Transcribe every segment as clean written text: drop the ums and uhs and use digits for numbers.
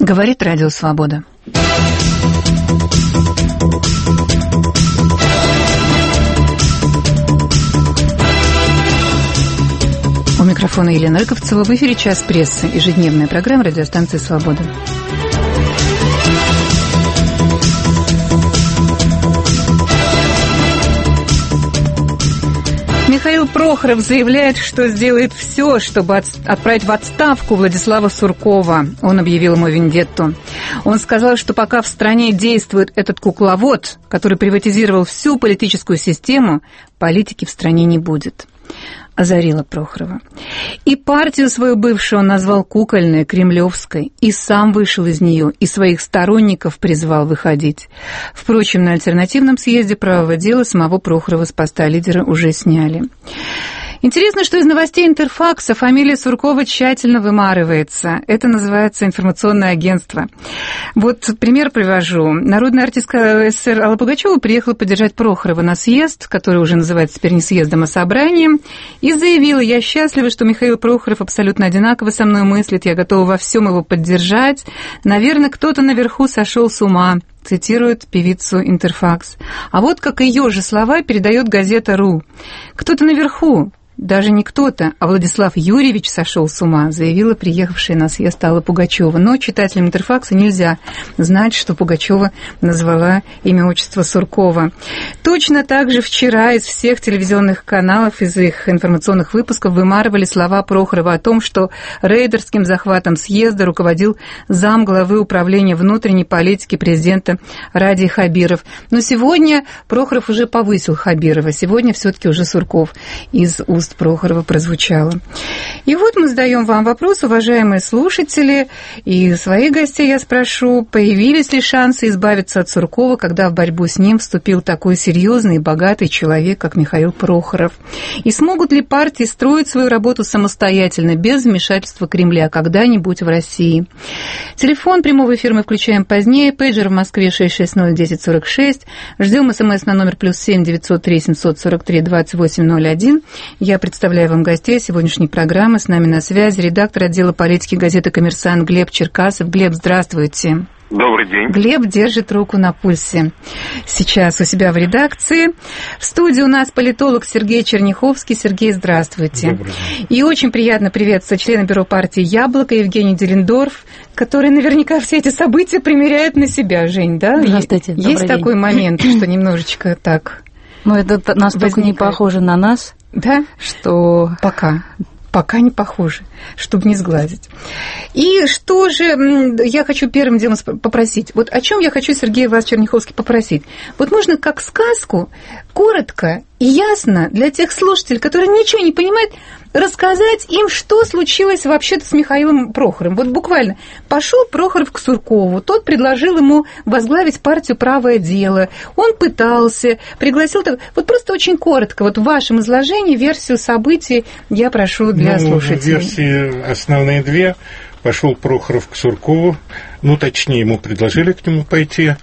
Говорит Радио Свобода. У микрофона Елена Рыковцева. В эфире «Час прессы», ежедневная программа радиостанции «Свобода». Михаил Прохоров заявляет, что сделает все, чтобы отправить в отставку Владислава Суркова. Он объявил ему вендетту. Он сказал, что пока в стране действует этот кукловод, который приватизировал всю политическую систему, политики в стране не будет. Озарила Прохорова. И партию свою бывшую он назвал кукольной, кремлевской, и сам вышел из нее, и своих сторонников призвал выходить. Впрочем, на альтернативном съезде правого дела самого Прохорова с поста лидера уже сняли. Интересно, что из новостей Интерфакса фамилия Суркова тщательно вымарывается. Это называется информационное агентство. Вот пример привожу. Народная артистка СССР Алла Пугачева приехала поддержать Прохорова на съезд, который уже называется теперь не съездом, а собранием, и заявила: «Я счастлива, что Михаил Прохоров абсолютно одинаково со мной мыслит, я готова во всем его поддержать. Наверное, кто-то наверху сошел с ума», цитирует певицу Интерфакс. А вот как ее же слова передает газета «РУ». «Кто-то наверху, даже не кто-то, а Владислав Юрьевич сошел с ума», заявила приехавшая на съезд Алла Пугачева. Но читателям Интерфакса нельзя знать, что Пугачева назвала имя отчества Суркова. Точно так же вчера из всех телевизионных каналов, из их информационных выпусков вымарывали слова Прохорова о том, что рейдерским захватом съезда руководил замглавы управления внутренней политики президента Радий Хабиров. Но сегодня Прохоров уже повысил Хабирова. Сегодня все-таки уже Сурков из уст Прохорова прозвучало. И вот мы задаем вам вопрос, уважаемые слушатели, и своих гостей я спрошу, появились ли шансы избавиться от Суркова, когда в борьбу с ним вступил такой серьезный и богатый человек, как Михаил Прохоров? И смогут ли партии строить свою работу самостоятельно, без вмешательства Кремля, когда-нибудь в России? Телефон прямого эфира мы включаем позднее, пейджер в Москве 660-1046, ждем СМС на номер +7 903 743 2801. Я представляю вам гостей сегодняшней программы. С нами на связи редактор отдела политики газеты «Коммерсант» Глеб Черкасов. Глеб, здравствуйте. Добрый день. Глеб держит руку на пульсе сейчас у себя в редакции. В студии у нас политолог Сергей Черняховский. Сергей, здравствуйте. Добрый день. И очень приятно приветствовать члена бюро партии «Яблоко» Евгений Делендорф, который наверняка все эти события примеряет на себя. Жень, да? Здравствуйте. Есть такой момент, что немножечко так... Ну, это настолько не похоже на нас, да? Что... Пока не похоже, чтобы не сглазить. И что же я хочу первым делом попросить? Вот о чем я хочу, Сергей, вас, Черняховский, попросить? Вот можно как сказку, коротко и ясно для тех слушателей, которые ничего не понимают, рассказать им, что случилось вообще-то с Михаилом Прохоровым. Вот буквально пошел Прохоров к Суркову, тот предложил ему возглавить партию «Правое дело». Он пытался, пригласил... Вот просто очень коротко, вот в вашем изложении версию событий я прошу для слушателей. Версии основные две. Пошел Прохоров к Суркову, точнее, ему предложили к нему пойти.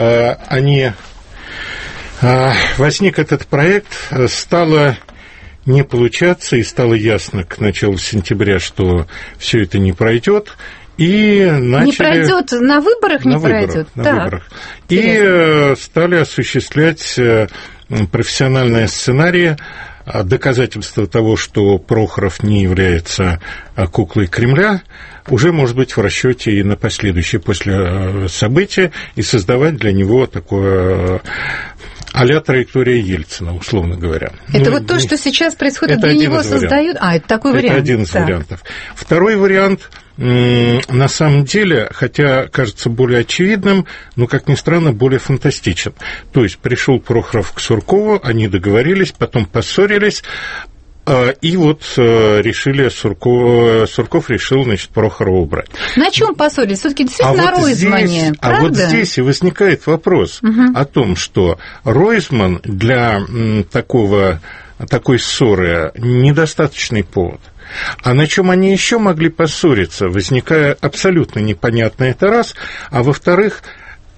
Возник этот проект, стало не получаться, и стало ясно к началу сентября, что все это не пройдет. И начали... Не пройдет на выборах, не пройдет. На выборах. И стали осуществлять профессиональные сценарии, доказательство того, что Прохоров не является куклой Кремля, уже может быть в расчете и на последующие после события, и создавать для него такое а-ля траектория Ельцина, условно говоря. Это вот то, что сейчас происходит, для него создают... это такой вариант. Это один из вариантов. Второй вариант, на самом деле, хотя кажется более очевидным, но, как ни странно, более фантастичен. То есть пришел Прохоров к Суркову, они договорились, потом поссорились, и вот решили, Сурков решил, Прохорова убрать. На чем поссорились? Все-таки действительно Ройзмане, правда? А вот здесь и возникает вопрос о том, что Ройзман для такой ссоры недостаточный повод. А на чем они еще могли поссориться, возникая абсолютно непонятно, это раз. А во-вторых,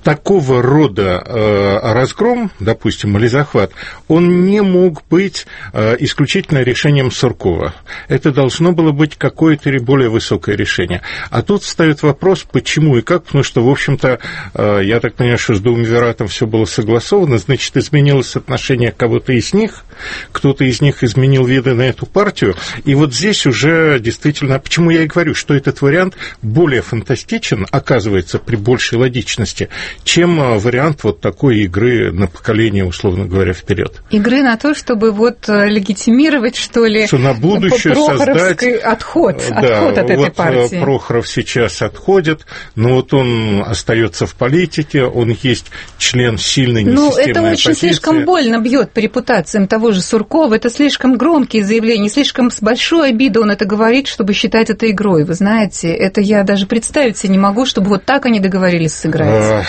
такого рода разгром, допустим, или захват, он не мог быть исключительно решением Суркова. Это должно было быть какое-то более высокое решение. А тут встает вопрос, почему и как, потому что, в общем-то, я так понимаю, что с Думвиратом все было согласовано, значит, изменилось отношение кого-то из них, кто-то из них изменил виды на эту партию, и вот здесь уже действительно, почему я и говорю, что этот вариант более фантастичен, оказывается, при большей логичности, чем вариант вот такой игры на поколение, условно говоря, вперед. Игры на то, чтобы вот легитимировать, что ли, что на будущее создать отход от этой вот партии. Прохоров сейчас отходит, но вот он остается в политике, он есть член сильной несистемной оппозиции. Это очень слишком больно бьет по репутациям того же Суркова, это слишком громкие заявления, слишком с большой обидой он это говорит, чтобы считать это игрой. Вы знаете, это я даже представить себе не могу, чтобы вот так они договорились сыграть.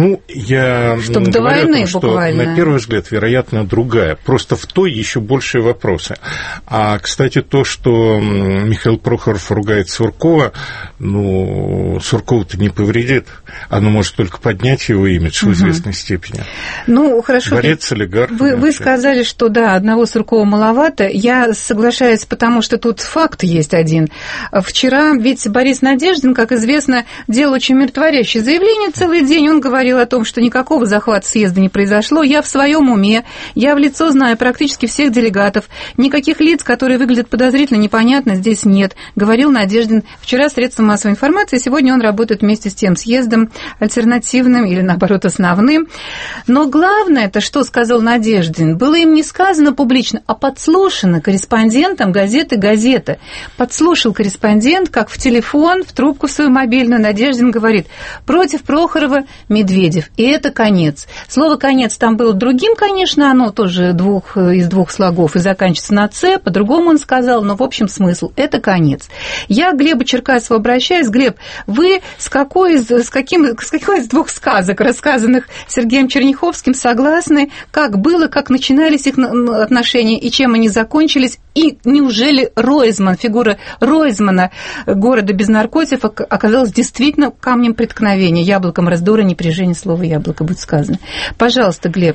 Я чтобы до войны что буквально. На первый взгляд, вероятно, другая. Просто в той еще большие вопросы. А, кстати, то, что Михаил Прохоров ругает Суркова, Суркову-то не повредит. Оно может только поднять его имидж в известной степени. Хорошо. Борец, олигарх. Вы сказали, что да, одного Суркова маловато. Я соглашаюсь, потому что тут факт есть один. Вчера ведь Борис Надеждин, как известно, делал очень умиротворяющее заявление целый день. Он говорил о том, что никакого захвата съезда не произошло. Я в своем уме, я в лицо знаю практически всех делегатов. Никаких лиц, которые выглядят подозрительно, непонятно, здесь нет. Говорил Надеждин вчера средством массовой информации. Сегодня он работает вместе с тем съездом альтернативным или, наоборот, основным. Но главное, это что сказал Надеждин, было им не сказано публично, а подслушано корреспондентом газеты «Газета». Подслушал корреспондент, как в телефон, в трубку свою мобильную. Надеждин говорит: против Прохорова Медведев. И это конец. Слово «конец» там было другим, конечно, оно тоже из двух слогов и заканчивается на «ц», по-другому он сказал, но в общем смысл – это конец. Я к Глебу Черкасову обращаюсь. Глеб, вы с какой из двух сказок, рассказанных Сергеем Черняховским, согласны? Как было, как начинались их отношения и чем они закончились? И неужели Ройзман, фигура Ройзмана, города без наркотиков, оказалась действительно камнем преткновения, яблоком раздора, непряжение слова «яблоко» будет сказано? Пожалуйста, Глеб.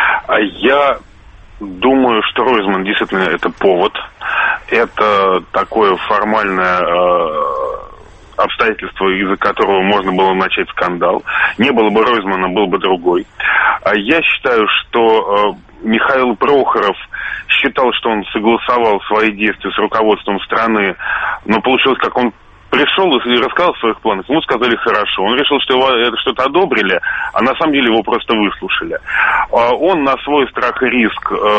Я думаю, что Ройзман действительно это повод. Это такое формальное обстоятельство, из-за которого можно было начать скандал. Не было бы Ройзмана, был бы другой. Я считаю, что Михаил Прохоров считал, что он согласовал свои действия с руководством страны, но получилось, как он пришел и рассказал о своих планах, ему сказали хорошо. Он решил, что его это что-то одобрили, а на самом деле его просто выслушали. Он на свой страх и риск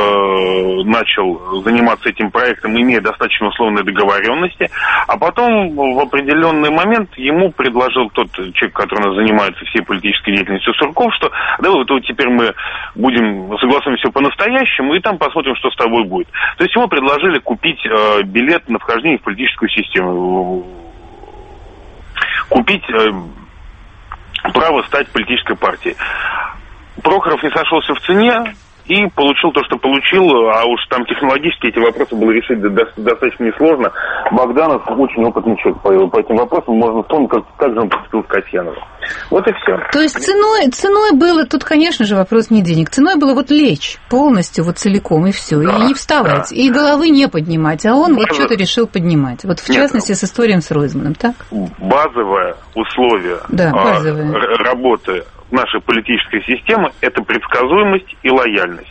начал заниматься этим проектом, имея достаточно условные договоренности, а потом в определенный момент ему предложил тот человек, который занимается всей политической деятельностью, Сурков, что давай вот теперь мы будем согласовывать все по-настоящему, и там посмотрим, что с тобой будет. То есть ему предложили купить билет на вхождение в политическую систему, купить право стать политической партией. Прохоров не сошелся в цене и получил то, что получил, а уж там технологически эти вопросы было решить достаточно несложно. Богданов очень опытный человек по этим вопросам, можно вспомнить, как же он поступил с Касьяновым. Вот и все. То есть ценой было, тут, конечно же, вопрос не денег, ценой было вот лечь полностью, вот целиком, и все, да, и не вставать, да, и головы не поднимать, а он вот что-то решил поднимать. Вот в частности с историей с Ройзманом, так? Базовое условие работы нашей политической системы – это предсказуемость и лояльность.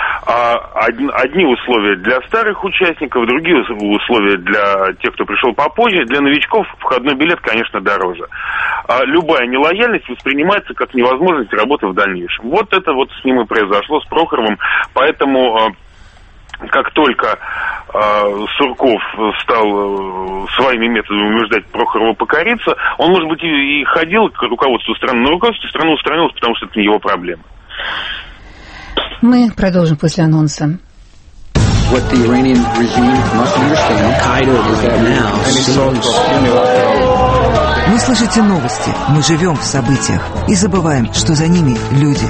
Одни условия для старых участников, другие условия для тех, кто пришел попозже. Для новичков входной билет, конечно, дороже. Любая нелояльность воспринимается как невозможность работы в дальнейшем. Вот это вот с ним и произошло, с Прохоровым. Поэтому как только Сурков стал своими методами убеждать Прохорова покориться, он, может быть, и ходил к руководству страны, но руководство страны устранилось, потому что это не его проблема. Мы продолжим после анонса. Вы слышите новости, мы живем в событиях и забываем, что за ними люди.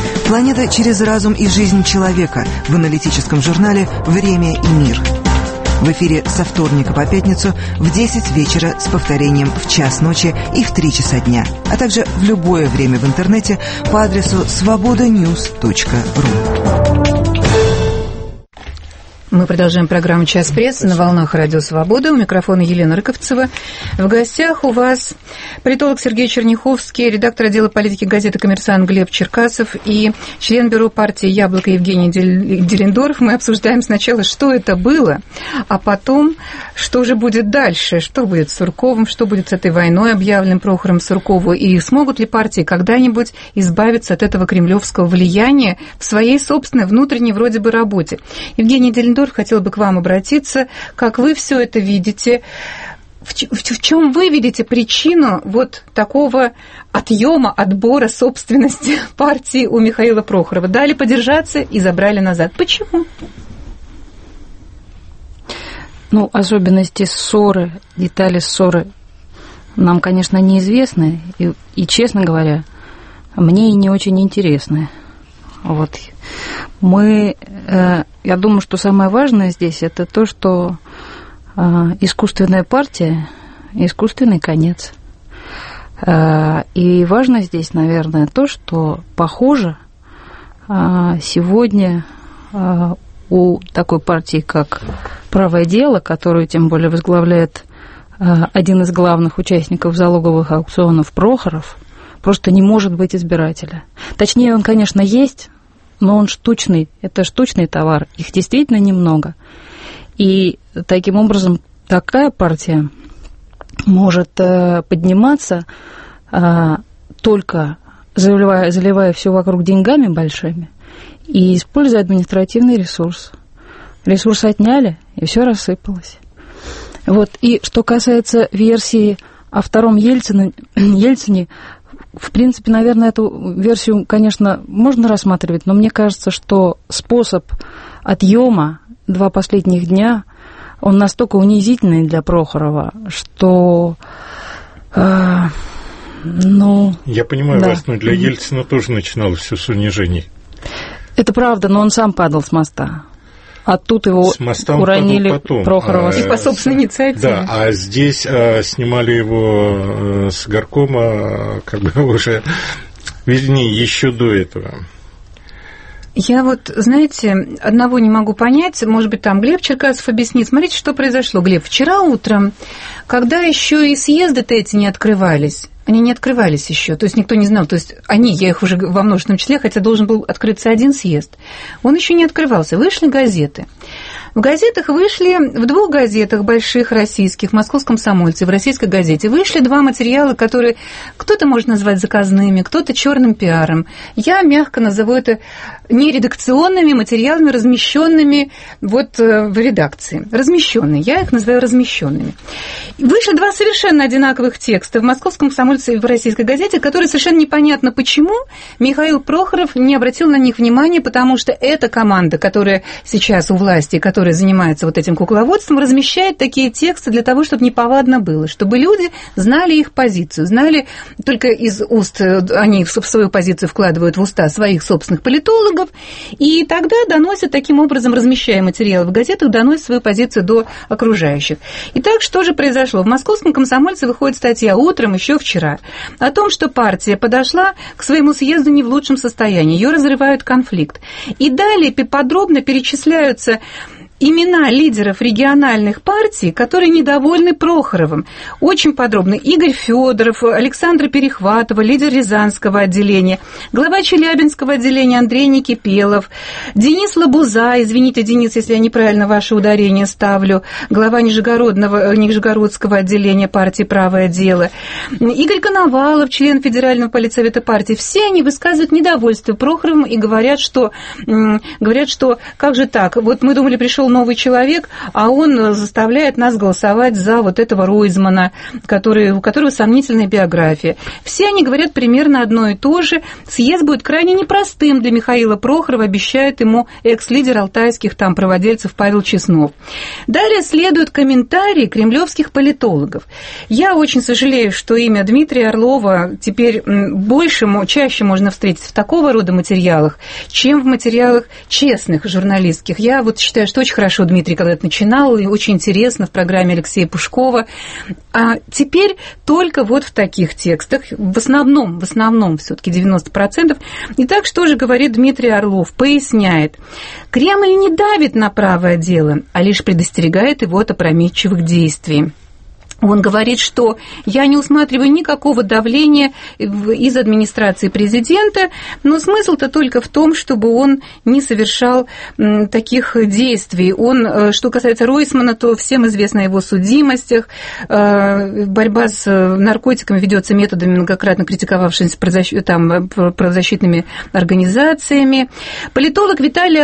Планета через разум и жизнь человека в аналитическом журнале «Время и мир». В эфире со вторника по пятницу в 10 вечера с повторением в час ночи и в 3 часа дня, а также в любое время в интернете по адресу svobodanews.ru. Мы продолжаем программу «Час прессы» на волнах Радио Свобода. У микрофона Елена Рыковцева. В гостях у вас политолог Сергей Черняховский, редактор отдела политики газеты «Коммерсант» Глеб Черкасов и член бюро партии «Яблоко» Евгений Делендорф. Мы обсуждаем сначала, что это было, а потом, что же будет дальше, что будет с Сурковым, что будет с этой войной, объявленной Прохором Суркову, и смогут ли партии когда-нибудь избавиться от этого кремлевского влияния в своей собственной внутренней вроде бы работе. Евгений Делендорф, хотела бы к вам обратиться. Как вы все это видите? В чем вы видите причину вот такого отъема, отбора собственности партии у Михаила Прохорова? Дали подержаться и забрали назад. Почему? Ну, особенности ссоры, детали ссоры нам, конечно, неизвестны. И честно говоря, мне и не очень интересны. Вот. Я думаю, что самое важное здесь это то, что искусственная партия, искусственный конец. И важно здесь, наверное, то, что, похоже, сегодня у такой партии, как «Правое дело», которую тем более возглавляет один из главных участников залоговых аукционов Прохоров, просто не может быть избирателя. Точнее, он, конечно, есть, но он штучный, это штучный товар, их действительно немного. И таким образом такая партия может подниматься, только заливая все вокруг деньгами большими и используя административный ресурс. Ресурс отняли, и все рассыпалось. Вот. И что касается версии о втором Ельцине, в принципе, наверное, эту версию, конечно, можно рассматривать, но мне кажется, что способ отъема 2 последних дня, он настолько унизительный для Прохорова, что, Я понимаю вас, но для Ельцина тоже начиналось все с унижений. Это правда, но он сам падал с моста. А тут его уронили Прохорова. И по собственной инициативе. Да, а здесь снимали его с горкома как бы уже, вернее, еще до этого. Я вот, знаете, одного не могу понять, может быть, там Глеб Черкасов объяснит. Смотрите, что произошло, Глеб. Вчера утром, когда еще и съезды-то эти не открывались, они не открывались еще, то есть никто не знал, то есть я их уже во множественном числе, хотя должен был открыться один съезд, он еще не открывался. Вышли газеты. В газетах вышли, в 2 газетах больших российских, в «Московском комсомольце», в «Российской газете», вышли 2 материала, которые кто-то может назвать заказными, кто-то черным пиаром. Я мягко назову это нередакционными материалами, размещенными вот в редакции. Размещенные. Я их называю размещенными. Вышли 2 совершенно одинаковых текста в «Московском комсомольце» и в «Российской газете», которые совершенно непонятно, почему Михаил Прохоров не обратил на них внимания, потому что эта команда, которая сейчас у власти, которая занимается вот этим кукловодством, размещает такие тексты для того, чтобы неповадно было, чтобы люди знали их позицию, знали только из уст, они свою позицию вкладывают в уста своих собственных политологов, и тогда доносят таким образом, размещая материалы в газетах, доносят свою позицию до окружающих. Итак, что же произошло? В «Московском комсомольце» выходит статья утром, еще вчера, о том, что партия подошла к своему съезду не в лучшем состоянии, ее разрывают конфликт. И далее подробно перечисляются имена лидеров региональных партий, которые недовольны Прохоровым. Очень подробно. Игорь Федоров, Александра Перехватова, лидер Рязанского отделения, глава Челябинского отделения Андрей Никипелов, Денис Лабуза, извините, Денис, если я неправильно ваше ударение ставлю, глава Нижегородского отделения партии «Правое дело», Игорь Коновалов, член Федерального политсовета партии. Все они высказывают недовольство Прохоровым и говорят, что как же так, вот мы думали, пришел новый человек, а он заставляет нас голосовать за вот этого Ройзмана, у которого сомнительная биография. Все они говорят примерно одно и то же. Съезд будет крайне непростым для Михаила Прохорова, обещает ему экс-лидер алтайских там праводельцев Павел Чеснов. Далее следуют комментарии кремлевских политологов. Я очень сожалею, что имя Дмитрия Орлова теперь чаще можно встретить в такого рода материалах, чем в материалах честных журналистских. Я вот считаю, что очень хорошо Дмитрий когда-то начинал, и очень интересно в программе Алексея Пушкова. А теперь только вот в таких текстах, в основном все-таки 90%. Итак, что же говорит Дмитрий Орлов? Поясняет. Кремль не давит на правое дело, а лишь предостерегает его от опрометчивых действий. Он говорит, что я не усматриваю никакого давления из администрации президента, но смысл-то только в том, чтобы он не совершал таких действий. Он, что касается Ройсмана, то всем известно о его судимостях. Борьба с наркотиками ведется методами, многократно критиковавшимися правозащитными организациями. Политолог Виталий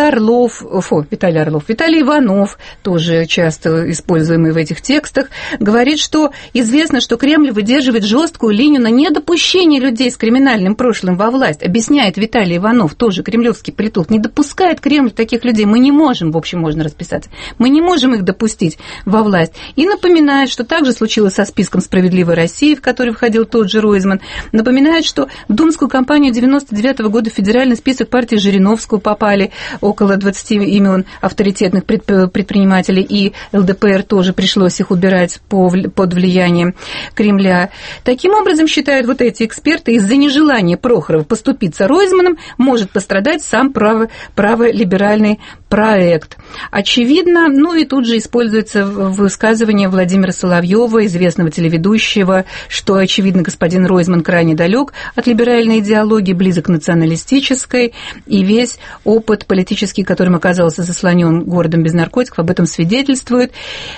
Иванов, тоже часто используемый в этих текстах, говорит, что известно, что Кремль выдерживает жесткую линию на недопущение людей с криминальным прошлым во власть. Объясняет Виталий Иванов, тоже кремлевский политолог. Не допускает Кремль таких людей. Мы не можем, в общем, можно расписаться, мы не можем их допустить во власть. И напоминает, что также случилось со списком «Справедливой России», в который входил тот же Ройзман. Напоминает, что в думскую кампанию 1999 года в федеральный список партии Жириновского попали около 20 имен авторитетных предпринимателей, и ЛДПР тоже пришлось их убирать под влиянием Кремля. Таким образом, считают вот эти эксперты, из-за нежелания Прохорова поступиться Ройзманом может пострадать сам праволиберальный проект. Очевидно, и тут же используется высказывание Владимира Соловьева, известного телеведущего, что, очевидно, господин Ройзман крайне далек от либеральной идеологии, близок к националистической, и весь опыт политический, которым оказался заслонен городом без наркотиков, об этом свидетельствует.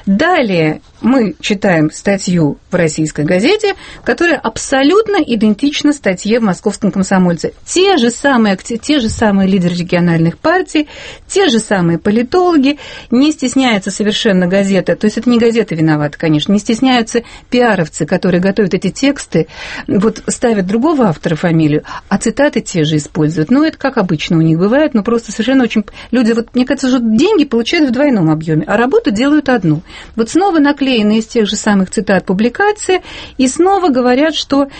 Далее мы читаем статью в «Российской газете», которая абсолютно идентична статье в «Московском комсомольце». Те же самые лидеры региональных партий, те же самые политологи, не стесняется совершенно газета, то есть это не газета виновата, конечно, не стесняются пиаровцы, которые готовят эти тексты, вот ставят другого автора фамилию, а цитаты те же используют. Это как обычно у них бывает, просто совершенно очень... Люди, мне кажется, что деньги получают в двойном объеме, а работу делают одну. Снова наклеены из тех же самых цитат публикации, и снова говорят, что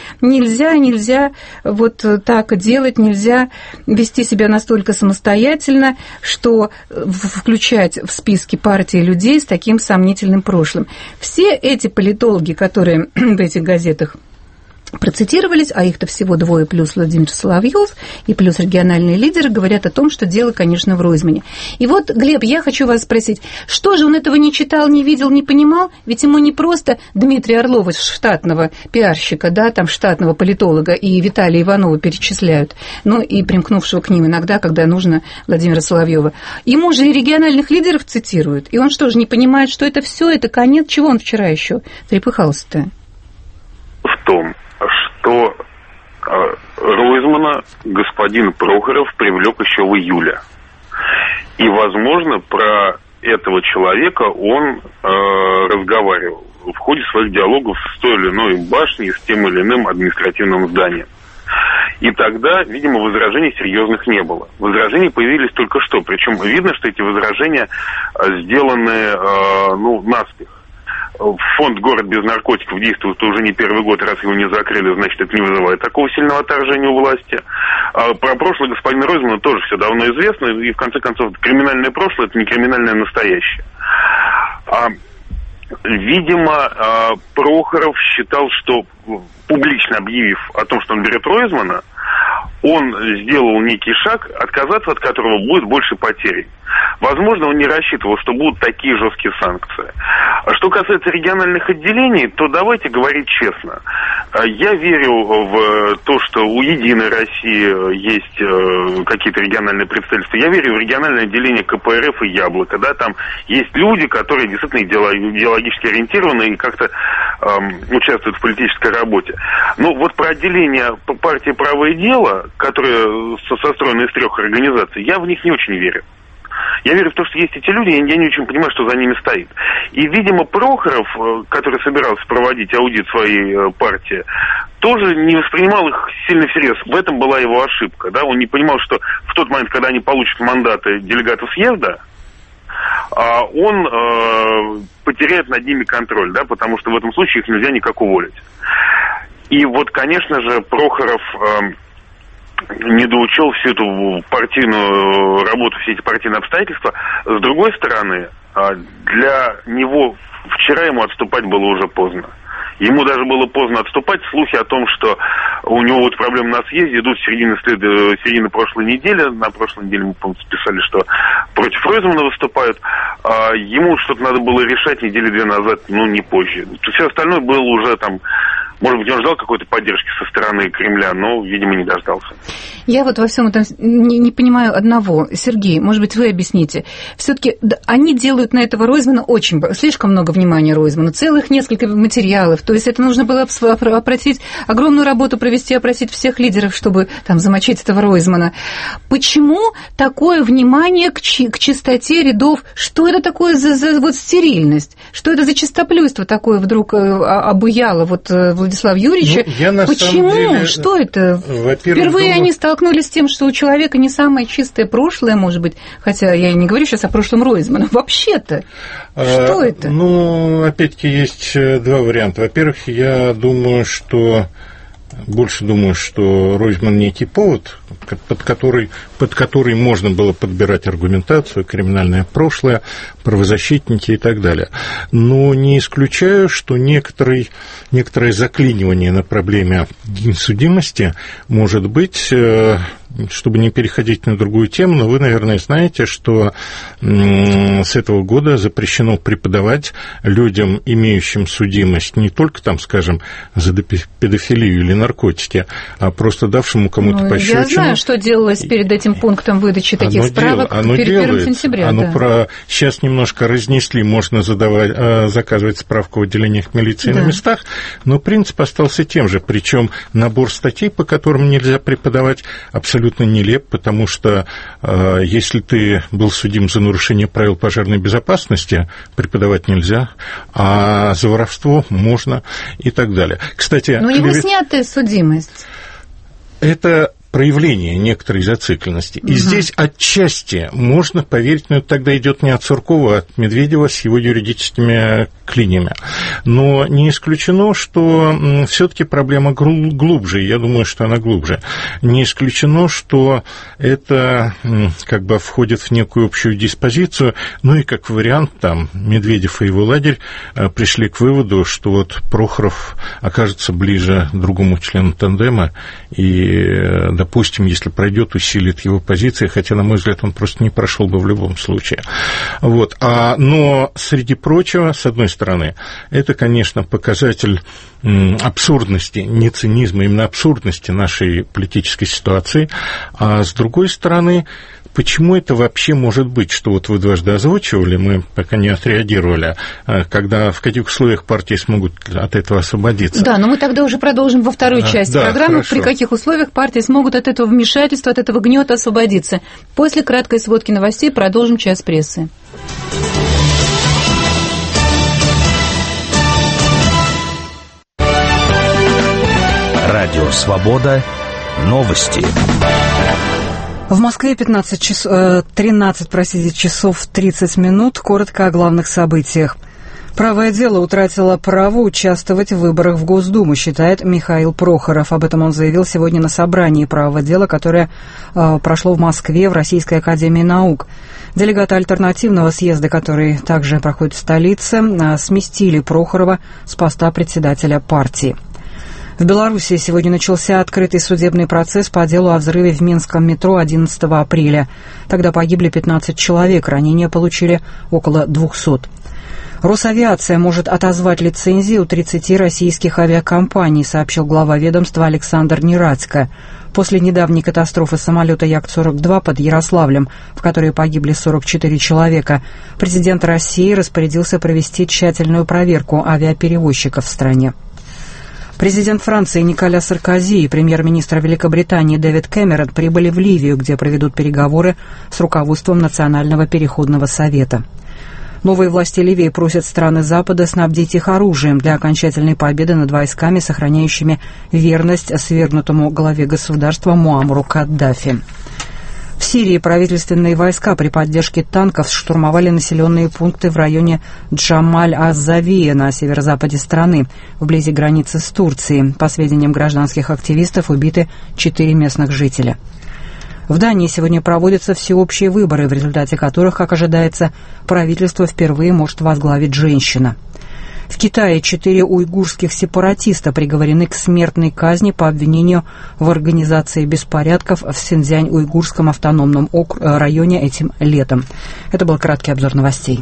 нельзя вот так делать, нельзя вести себя настолько самостоятельно, что включать в списки партии людей с таким сомнительным прошлым. Все эти политологи, которые в этих газетах процитировались, а их-то всего двое, плюс Владимир Соловьев и плюс региональные лидеры, говорят о том, что дело, конечно, в Ройзмане. И вот, Глеб, я хочу вас спросить, что же он этого не читал, не видел, не понимал? Ведь ему не просто Дмитрия Орлова, штатного пиарщика, штатного политолога, и Виталия Иванова перечисляют, и примкнувшего к ним иногда, когда нужно, Владимира Соловьева. Ему же и региональных лидеров цитируют, и он что же не понимает, что это все, это конец, чего он вчера еще трепыхался-то? В том, что Ройзмана господин Прохоров привлек еще в июле. И, возможно, про этого человека он разговаривал в ходе своих диалогов с той или иной башней, с тем или иным административным зданием. И тогда, видимо, возражений серьезных не было. Возражения появились только что. Причем видно, что эти возражения сделаны наспех. Фонд «Город без наркотиков» действует уже не первый год, раз его не закрыли, значит, это не вызывает такого сильного отторжения у власти. Про прошлое господина Ройзмана тоже все давно известно, и, в конце концов, криминальное прошлое – это не криминальное настоящее. Видимо, Прохоров считал, что, публично объявив о том, что он берет Ройзмана, он сделал некий шаг, отказаться от которого будет больше потерь. Возможно, он не рассчитывал, что будут такие жесткие санкции. А что касается региональных отделений, то давайте говорить честно. Я верю в то, что у «Единой России» есть какие-то региональные представительства. Я верю в региональное отделение КПРФ и «Яблоко». Там есть люди, которые действительно идеологически ориентированы и как-то участвуют в политической работе. Про отделение партии «Правое дело», которое состроено из 3 организаций, я в них не очень верю. Я верю в то, что есть эти люди, и я не очень понимаю, что за ними стоит. И, видимо, Прохоров, который собирался проводить аудит своей партии, тоже не воспринимал их сильно всерьез. В этом была его ошибка. Он не понимал, что в тот момент, когда они получат мандаты делегатов съезда, он потеряет над ними контроль, потому что в этом случае их нельзя никак уволить. И конечно же, Прохоров недоучел всю эту партийную работу, все эти партийные обстоятельства. С другой стороны, для него вчера ему отступать было уже поздно. Ему даже было поздно отступать. Слухи о том, что у него вот проблемы на съезде идут с середины прошлой недели. На прошлой неделе мы, по-моему, писали, что против Ройзмана выступают. Ему что-то надо было решать недели 2 назад, не позже. Все остальное было уже там... Может быть, он ждал какой-то поддержки со стороны Кремля, но, видимо, не дождался. Я вот во всем этом не понимаю одного. Сергей, может быть, вы объясните. Все-таки они делают на этого Ройзмана слишком много внимания Ройзману, целых несколько материалов. То есть это нужно было опросить, огромную работу провести, опросить всех лидеров, чтобы там замочить этого Ройзмана. Почему такое внимание к чистоте рядов? Что это такое за вот стерильность? Что это за чистоплюйство такое вдруг обуяло Владислава Юрьевича? Почему? Деле, что это? Впервые они столкнулись с тем, что у человека не самое чистое прошлое, может быть, хотя я не говорю сейчас о прошлом Ройзмана. Вообще-то, что это? Опять-таки, есть два варианта. Во-первых, я больше думаю, что Ройзман некий повод, под который можно было подбирать аргументацию, криминальное прошлое, правозащитники и так далее. Но не исключаю, что некоторое заклинивание на проблеме судимости может быть, чтобы не переходить на другую тему, но вы, наверное, знаете, что с этого года запрещено преподавать людям, имеющим судимость, не только, там, скажем, за педофилию или наркотики, а просто давшему кому-то пощечину. Я знаю, что делалось перед этим пунктом выдачи таких справок перед 1 сентября. Сейчас немножко разнесли, можно заказывать справку в отделениях милиции на местах, но принцип остался тем же, причем набор статей, по которым нельзя преподавать, абсолютно нелеп, потому что если ты был судим за нарушение правил пожарной безопасности, преподавать нельзя, а за воровство можно и так далее. Кстати, но у него снятая судимость. Это проявление некоторой зацикленности. И здесь отчасти можно поверить, но это тогда идет не от Суркова, а от Медведева с его юридическими клиньями. Но не исключено, что все-таки проблема глубже, я думаю, что она глубже. Не исключено, что это как бы входит в некую общую диспозицию, и как вариант, там, Медведев и его лагерь пришли к выводу, что вот Прохоров окажется ближе другому члену тандема, и допустим, если пройдет, усилит его позиции, хотя, на мой взгляд, он просто не прошел бы в любом случае. Но, среди прочего, с одной стороны, это, конечно, показатель абсурдности, не цинизма, именно абсурдности нашей политической ситуации, а с другой стороны, почему это вообще может быть, что вот вы дважды озвучивали, мы пока не отреагировали, в каких условиях партии смогут от этого освободиться? Да, но мы тогда уже продолжим во второй части программы, хорошо. При каких условиях партии смогут от этого вмешательства, от этого гнета освободиться. После краткой сводки новостей продолжим час прессы. Радио «Свобода». Новости. В Москве 13 часов 30 минут. Коротко о главных событиях. Правое дело утратило право участвовать в выборах в Госдуму, считает Михаил Прохоров. Об этом он заявил сегодня на собрании правого дела, которое прошло в Москве в Российской академии наук. Делегаты альтернативного съезда, который также проходит в столице, сместили Прохорова с поста председателя партии. В Беларуси сегодня начался открытый судебный процесс по делу о взрыве в Минском метро 11 апреля. Тогда погибли 15 человек, ранения получили около 200. Росавиация может отозвать лицензии у 30 российских авиакомпаний, сообщил глава ведомства Александр Нерадько. После недавней катастрофы самолета Як-42 под Ярославлем, в которой погибли 44 человека, президент России распорядился провести тщательную проверку авиаперевозчиков в стране. Президент Франции Николя Саркози и премьер-министр Великобритании Дэвид Кэмерон прибыли в Ливию, где проведут переговоры с руководством Национального переходного совета. Новые власти Ливии просят страны Запада снабдить их оружием для окончательной победы над войсками, сохраняющими верность свергнутому главе государства Муаммару Каддафи. В Сирии правительственные войска при поддержке танков штурмовали населенные пункты в районе Джамаль-ас-Завия на северо-западе страны, вблизи границы с Турцией. По сведениям гражданских активистов, убиты 4 местных жителя. В Дании сегодня проводятся всеобщие выборы, в результате которых, как ожидается, правительство впервые может возглавить женщина. В Китае 4 уйгурских сепаратиста приговорены к смертной казни по обвинению в организации беспорядков в Синьцзянь-Уйгурском автономном районе этим летом. Это был краткий обзор новостей.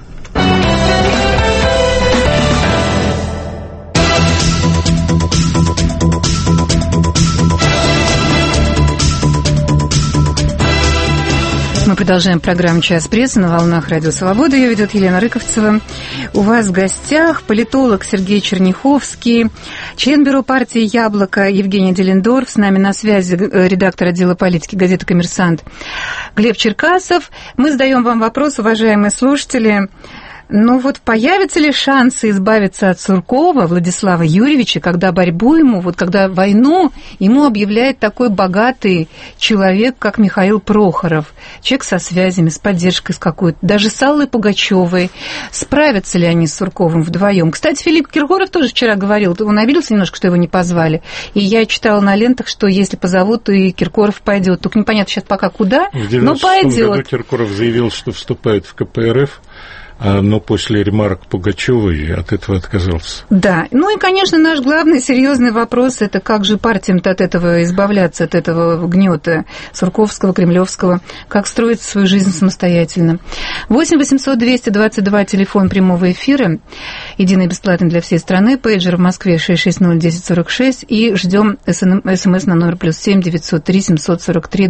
Мы продолжаем программу «Час прессы» на волнах Радио Свобода. Ее ведет Елена Рыковцева. У вас в гостях политолог Сергей Черняховский, член бюро партии «Яблоко» Евгений Делендорф. С нами на связи редактор отдела политики газеты «Коммерсант» Глеб Черкасов. Мы задаем вам вопрос, уважаемые слушатели. Ну вот появятся ли шансы избавиться от Суркова Владислава Юрьевича, когда борьбу ему, вот когда войну ему объявляет такой богатый человек, как Михаил Прохоров, человек со связями, с поддержкой с какой-то, даже с Аллой Пугачевой. Справятся ли они с Сурковым вдвоем? Кстати, Филипп Киркоров тоже вчера говорил, он обиделся немножко, что его не позвали. И я читала на лентах, что если позовут, то и Киркоров пойдет. Только непонятно сейчас пока куда, но пойдет. В 1996 году Киркоров заявил, что вступает в КПРФ, но после ремарок Пугачевой от этого отказался. Да, ну и, конечно, наш главный серьезный вопрос – это как же партиям-то от этого избавляться, от этого гнета Сурковского, Кремлевского, как строить свою жизнь самостоятельно. 8 800 222 телефон прямого эфира, единый бесплатный для всей страны, пейджер в Москве 660-1046, и ждем СМС на номер +7 903 743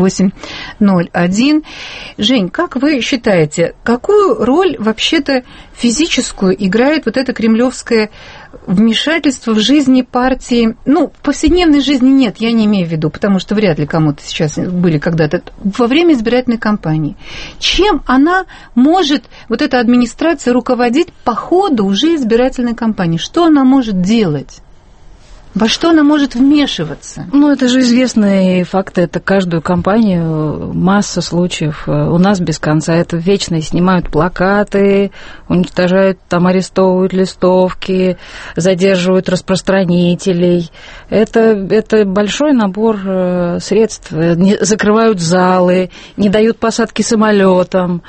2801. Жень, как вы считаете, какую роль вообще-то физическую играет вот это кремлевское вмешательство в жизни партии? Ну, в повседневной жизни нет, я не имею в виду, потому что вряд ли кому-то сейчас были когда-то во время избирательной кампании. Чем она может, вот эта администрация, руководить по ходу уже избирательной кампании? Что она может делать? Во что она может вмешиваться? Ну, это же известные факты, это каждую кампанию, масса случаев. У нас без конца это вечно снимают плакаты, уничтожают, там арестовывают листовки, задерживают распространителей. Это большой набор средств. Закрывают залы, не дают посадки самолетам.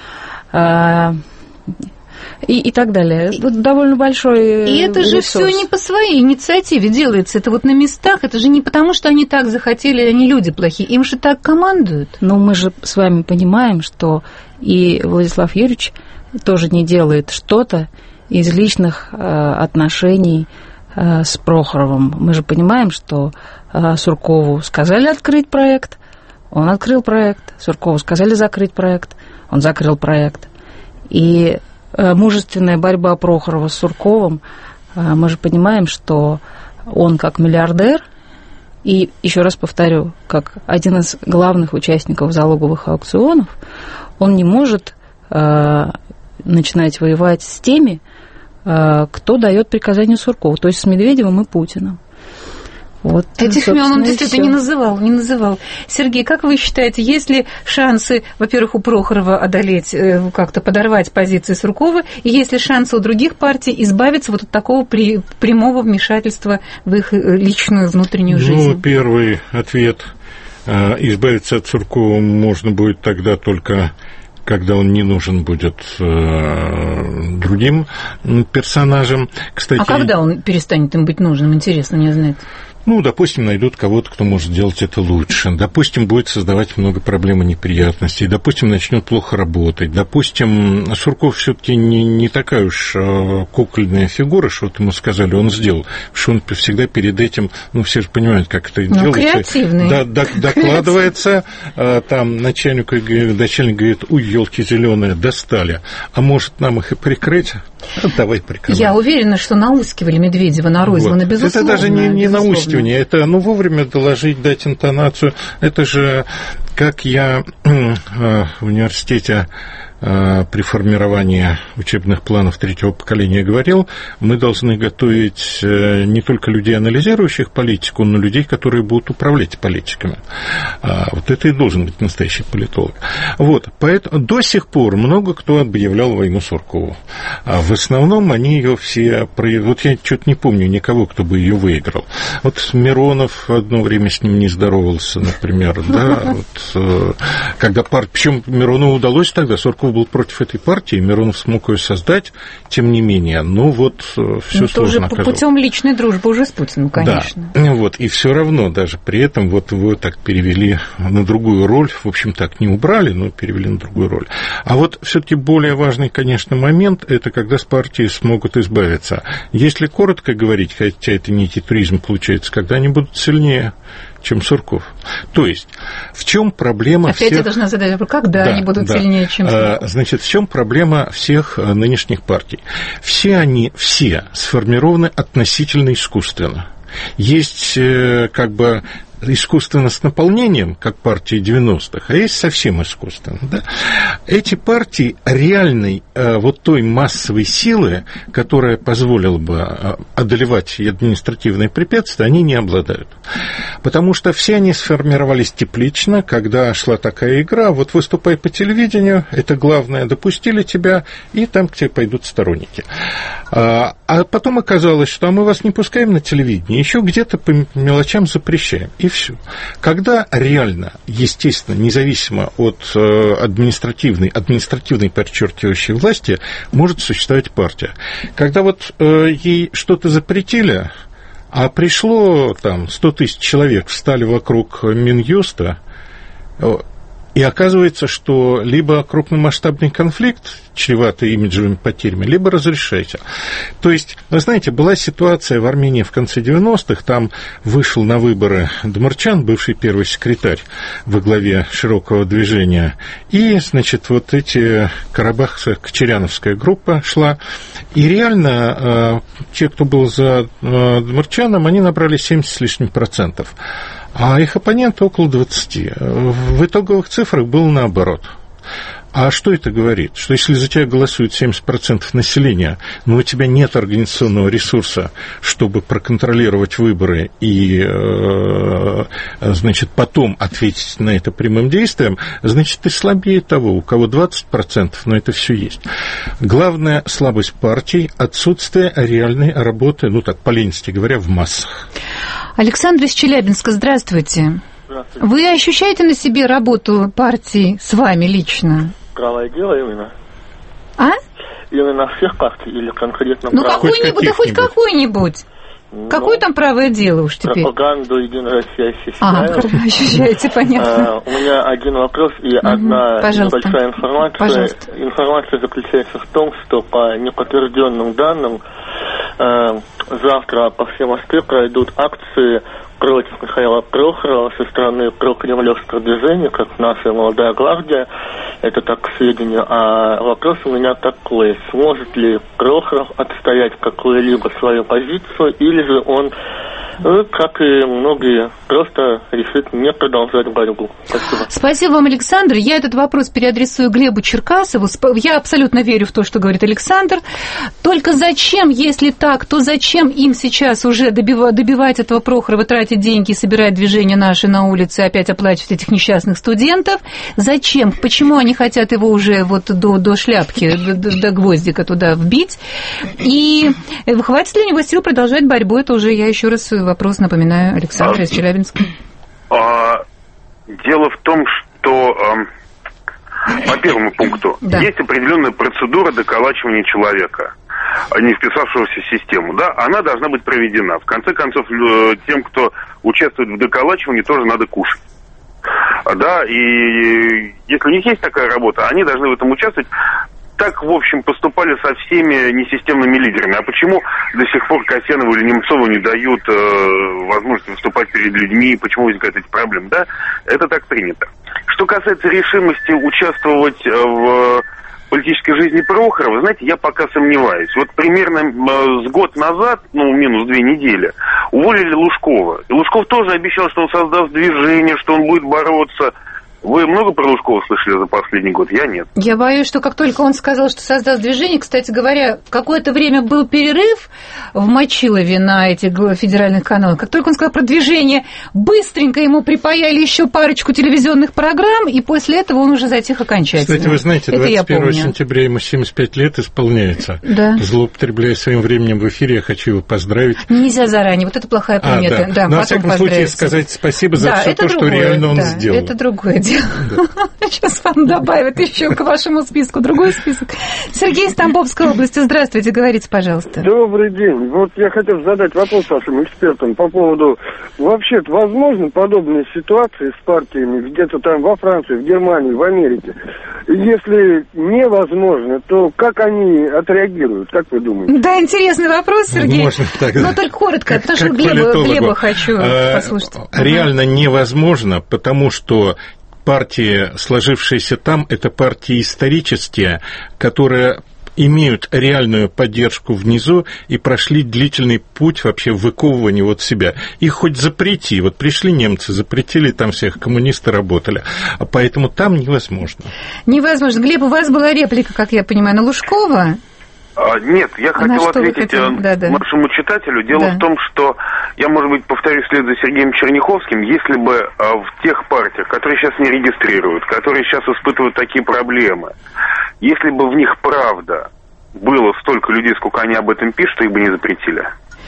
И так далее. Вот довольно большой И это же все не по своей инициативе делается. Это вот на местах. Это же не потому, что они так захотели, они люди плохие. Им же так командуют. Но мы же с вами понимаем, что и Владислав Юрьевич тоже не делает что-то из личных отношений с Прохоровым. Мы же понимаем, что Суркову сказали открыть проект, он открыл проект. Суркову сказали закрыть проект, он закрыл проект. И мужественная борьба Прохорова с Сурковым, мы же понимаем, что он как миллиардер, и еще раз повторю, как один из главных участников залоговых аукционов, он не может начинать воевать с теми, кто дает приказания Суркову, то есть с Медведевым и Путиным. Вот, этих имен он действительно не называл. Сергей, как вы считаете, есть ли шансы, во-первых, у Прохорова одолеть, как-то подорвать позиции Суркова, и есть ли шансы у других партий избавиться вот от такого прямого вмешательства в их личную внутреннюю жизнь? Ну, первый ответ: избавиться от Суркова можно будет тогда только, когда он не нужен будет другим персонажам. Кстати, а когда он перестанет им быть нужным, интересно мне знать. Ну, допустим, найдут кого-то, кто может делать это лучше. Допустим, будет создавать много проблем и неприятностей. Допустим, начнет плохо работать. Допустим, Сурков все-таки не такая уж кукольная фигура, что вот ему сказали, он сделал. Потому что он всегда перед этим, ну, все же понимают, как это делается. Креативный. Докладывается, там начальник говорит: ой, елки зеленые, достали. А может, нам их и прикрыть? Давай прикрывай. Я уверена, что наускивали Медведева на Ройзмана, вот. Безусловно. Это даже не наускивание, это вовремя доложить, дать интонацию. Это же, как я в университете при формировании учебных планов третьего поколения говорил, мы должны готовить не только людей, анализирующих политику, но людей, которые будут управлять политиками. Вот это и должен быть настоящий политолог. Вот, поэтому до сих пор много кто объявлял войну Суркову. А в основном они ее все... Вот я что-то не помню никого, кто бы ее выиграл. Вот Миронов одно время с ним не здоровался, например, да, вот, когда причем Миронову удалось тогда, Сурков был против этой партии, Миронов смог ее создать, тем не менее, все сложно оказалось. Путем личной дружбы уже с Путиным, конечно. Да, вот, и все равно даже при этом вот его так перевели на другую роль, в общем, так не убрали, но перевели на другую роль. А вот все-таки более важный, конечно, момент, это когда с партии смогут избавиться. Если коротко говорить, хотя это не титулизм получается, когда они будут сильнее, чем Сурков. То есть, в чем проблема Опять я должна задать вопрос, когда они будут сильнее, чем Сурков? Значит, в чем проблема всех нынешних партий? Все они сформированы относительно искусственно. Есть как бы искусственно с наполнением, как партии 90-х, а есть совсем искусственно. Да? Эти партии реальной вот той массовой силы, которая позволила бы одолевать административные препятствия, они не обладают. Потому что все они сформировались теплично, когда шла такая игра, вот выступай по телевидению, это главное, допустили тебя, и там к тебе пойдут сторонники. А потом оказалось, что мы вас не пускаем на телевидение, еще где-то по мелочам запрещаем. И все. Когда реально, естественно, независимо от административной, подчеркивающей власти, может существовать партия. Когда вот ей что-то запретили, а пришло там 100 тысяч человек, встали вокруг Минюста, и оказывается, что либо крупномасштабный конфликт, чреватый имиджевыми потерями, либо разрешайте. То есть, вы знаете, была ситуация в Армении в конце 90-х, там вышел на выборы Дамырчан, бывший первый секретарь во главе широкого движения, и, значит, вот эти Карабах-Кочеряновская группа шла, и реально те, кто был за Дамырчаном, они набрали 70 с лишним %. А их оппоненты около 20. В итоговых цифрах было наоборот. А что это говорит? Что если за тебя голосует 70% населения, но у тебя нет организационного ресурса, чтобы проконтролировать выборы и, значит, потом ответить на это прямым действием, значит, ты слабее того, у кого 20%, но это все есть. Главная слабость партий – отсутствие реальной работы, так, по-ленински говоря, в массах. Александр из Челябинска, здравствуйте. Здравствуйте. Вы ощущаете на себе работу партии с вами лично? Правое дело именно? А? Именно всех партий или конкретно правое? Какой-нибудь, да хоть какой-нибудь. Какое там правое дело уж теперь? Пропаганду «Единая Россия» ощущаете, понятно. У меня один вопрос и одна небольшая информация. Пожалуйста. Информация заключается в том, что по неподтвержденным данным завтра по всей Москве пройдут акции против Михаила Прохорова со стороны прокремлевского движения, как наша молодая гвардия. Это так, к сведению. А вопрос у меня такой. Сможет ли Прохоров отстоять какую-либо свою позицию, или же он, как и многие, просто решит не продолжать борьбу? Спасибо. Спасибо вам, Александр. Я этот вопрос переадресую Глебу Черкасову. Я абсолютно верю в то, что говорит Александр. Только зачем, если так, то зачем им сейчас уже добивать этого Прохорова, тратить деньги, собирать движение наши на улице, опять оплачивать этих несчастных студентов? Зачем? Почему они хотят его уже вот до шляпки, до гвоздика туда вбить? И хватит ли у него сил продолжать борьбу? Это уже я еще раз вопрос напоминаю Александру из Челябинска. Дело в том, что по первому пункту есть определенная процедура доколачивания человека, не вписавшегося в систему. Да, она должна быть проведена. В конце концов, тем, кто участвует в доколачивании, тоже надо кушать. Да, и если у них есть такая работа, они должны в этом участвовать. Так, в общем, поступали со всеми несистемными лидерами. А почему до сих пор Касьянову или Немцову не дают возможности выступать перед людьми, почему возникают эти проблемы? Да, это так принято. Что касается решимости участвовать в политической жизни Прохорова, знаете, я пока сомневаюсь. Вот примерно с год назад, минус 2 недели, уволили Лужкова. И Лужков тоже обещал, что он создаст движение, что он будет бороться. Вы много про Лужкова слышали за последний год? Я нет. Я боюсь, что как только он сказал, что создаст движение, кстати говоря, какое-то время был перерыв в Мочилове на этих федеральных каналах. Как только он сказал про движение, быстренько ему припаяли еще парочку телевизионных программ, и после этого он уже затих окончательно. Кстати, вы знаете, 21 сентября ему 75 лет исполняется. Да. Злоупотребляя своим временем в эфире, я хочу его поздравить. Нельзя заранее, вот это плохая примета. Да. Но, во всяком случае, сказать спасибо за все то, что реально он сделал. Это другое дело. Сейчас вам добавят еще к вашему списку другой список. Сергей из Тамбовской области, здравствуйте, говорите, пожалуйста. Добрый день. Вот я хотел задать вопрос вашим экспертам по поводу, вообще-то, возможно, подобные ситуации с партиями где-то там во Франции, в Германии, в Америке? Если невозможно, то как они отреагируют, как вы думаете? Да, интересный вопрос, Сергей. Можно так, но только коротко, потому что Глеба хочу послушать. Реально невозможно, потому что партии, сложившиеся там, это партии исторические, которые имеют реальную поддержку внизу и прошли длительный путь вообще выковывания вот себя. Их хоть запрети. Вот пришли немцы, запретили там всех, коммунисты работали. А поэтому там невозможно. Невозможно. Глеб, у вас была реплика, как я понимаю, на Лужкова? Нет, я хотел ответить нашему читателю. Дело в том, что я, может быть, повторюсь вслед за Сергеем Черняховским, если бы в тех партиях, которые сейчас не регистрируют, которые сейчас испытывают такие проблемы, если бы в них правда было столько людей, сколько они об этом пишут, их бы не запретили.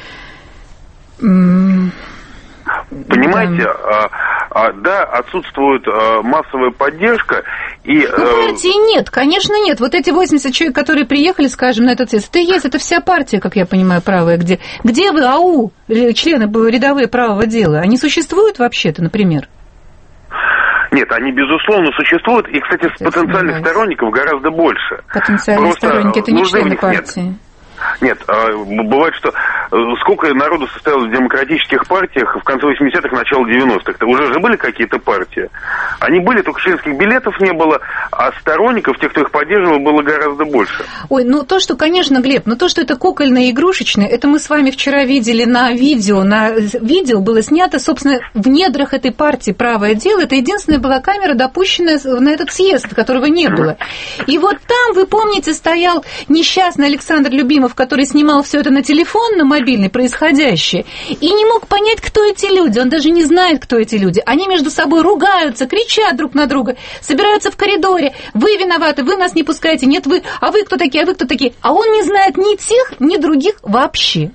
Понимаете, да, отсутствует массовая поддержка. И, партии нет, конечно, нет. Вот эти 80 человек, которые приехали, скажем, на этот съезд, это и есть, это вся партия, как я понимаю, правая. Где вы, АУ, члены рядовые правого дела? Они существуют вообще-то, например? Нет, они, безусловно, существуют. И, кстати, потенциальных сторонников гораздо больше. Потенциальные сторонники – это не члены партии. Нет, бывает, что сколько народу состояло в демократических партиях в конце 80-х, начало 90-х. Уже же были какие-то партии. Они были, только членских билетов не было, а сторонников, тех, кто их поддерживал, было гораздо больше. Ой, ну то, что, конечно, Глеб, то, что это кукольное и игрушечное, это мы с вами вчера видели на видео. На видео было снято, собственно, в недрах этой партии «Правое дело». Это единственная была камера, допущенная на этот съезд, которого не было. И вот там, вы помните, стоял несчастный Александр Любимов, который снимал все это на телефон, на мобильный, происходящее, и не мог понять, кто эти люди. Он даже не знает, кто эти люди. Они между собой ругаются, кричат друг на друга, собираются в коридоре. Вы виноваты, вы нас не пускаете. Нет, вы, а вы кто такие, а вы кто такие? А он не знает ни тех, ни других вообще.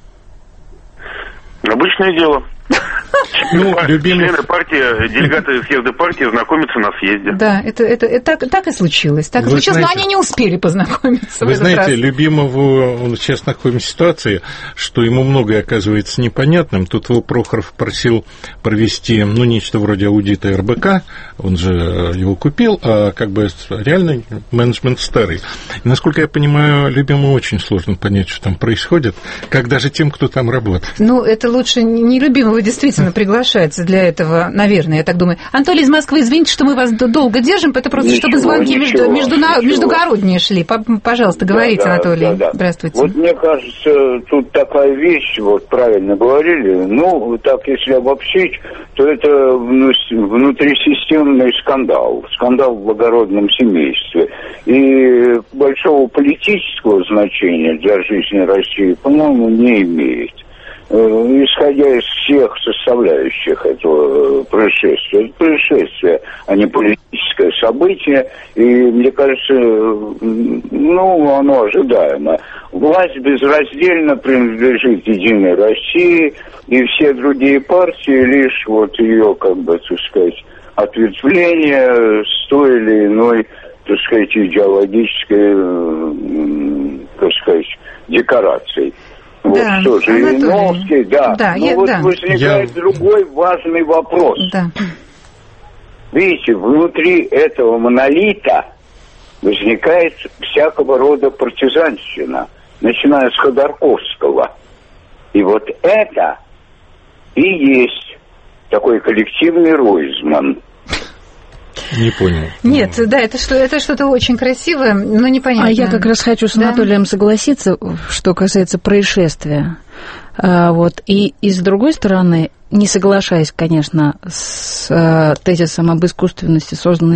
Обычное дело. Члены партии, делегаты съезда партии знакомятся на съезде. Да, это так и случилось. Так и случилось, но они не успели познакомиться. Вы знаете, Любимову, он сейчас находится в ситуации, что ему многое оказывается непонятным. Тут его Прохоров просил провести, нечто вроде аудита РБК, он же его купил, а как бы реальный менеджмент старый. И, насколько я понимаю, Любимову очень сложно понять, что там происходит, как даже тем, кто там работает. Это лучше не Любимого действительно приглашается для этого, наверное, я так думаю. Анатолий из Москвы, извините, что мы вас долго держим, это просто чтобы звонки междугородние шли. Пожалуйста, говорите, Анатолий. Да. Здравствуйте. Вот мне кажется, тут такая вещь, вот правильно говорили, так если обобщить, то это внутрисистемный скандал в благородном семействе. И большого политического значения для жизни России, по-моему, не имеет. Исходя из всех составляющих этого происшествия. Это происшествие, а не политическое событие. И, мне кажется, оно ожидаемо. Власть безраздельно принадлежит Единой России, и все другие партии лишь ее, ответвление с той или иной, идеологической, декорацией. Да, что же, Жириновский, возникает другой важный вопрос. Да. Видите, внутри этого монолита возникает всякого рода партизанщина, начиная с Ходорковского. И вот это и есть такой коллективный Ройзман. Не понял. Нет, это что-то очень красивое, но непонятно. А я как раз хочу с Анатолием согласиться, что касается происшествия. Вот. И с другой стороны, не соглашаясь, конечно, с тезисом об искусственности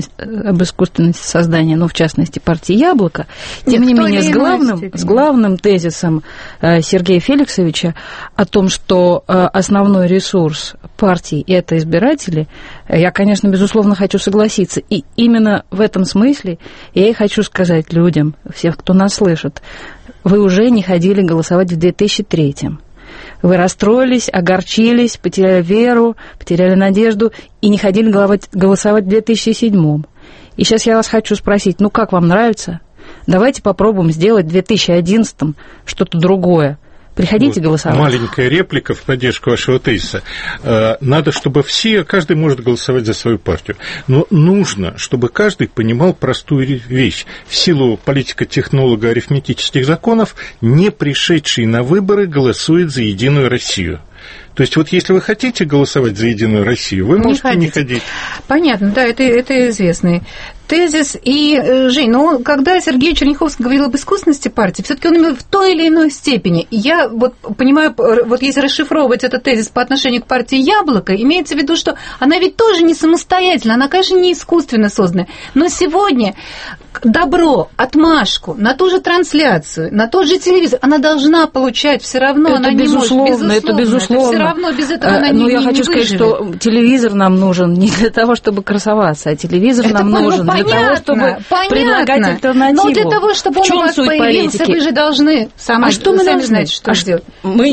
создания, ну, в частности, партии «Яблоко», тем не менее, с главным тезисом Сергея Феликсовича о том, что основной ресурс партии – это избиратели, я, конечно, безусловно, хочу согласиться. И именно в этом смысле я и хочу сказать людям, всех, кто нас слышит, вы уже не ходили голосовать в 2003-м. Вы расстроились, огорчились, потеряли веру, потеряли надежду и не ходили голосовать в 2007-м. И сейчас я вас хочу спросить, ну как вам нравится? Давайте попробуем сделать в 2011-м что-то другое. Приходите голосовать. Маленькая реплика в поддержку вашего тезиса. Надо, чтобы каждый может голосовать за свою партию. Но нужно, чтобы каждый понимал простую вещь. В силу политико-технолого-арифметических законов, не пришедший на выборы голосует за «Единую Россию». То есть вот если вы хотите голосовать за «Единую Россию», вы можете не ходить. Понятно, да, это известный тезис. И, Жень, ну, когда Сергей Черняховский говорил об искусственности партии, все-таки он имел в той или иной степени. Я вот понимаю, вот если расшифровывать этот тезис по отношению к партии «Яблоко», имеется в виду, что она ведь тоже не самостоятельна, она, конечно, не искусственно создана. Но сегодня добро, отмашку на ту же трансляцию, на тот же телевизор, она должна получать все равно, это она безусловно, не может. Это безусловно. Все равно без этого она не выживет. Но я хочу сказать, что телевизор нам нужен не для того, чтобы красоваться, а телевизор нам нужен для того, чтобы предлагать альтернативу. Но для того, чтобы он у вас появился, вы же должны сами знаете, что сделать.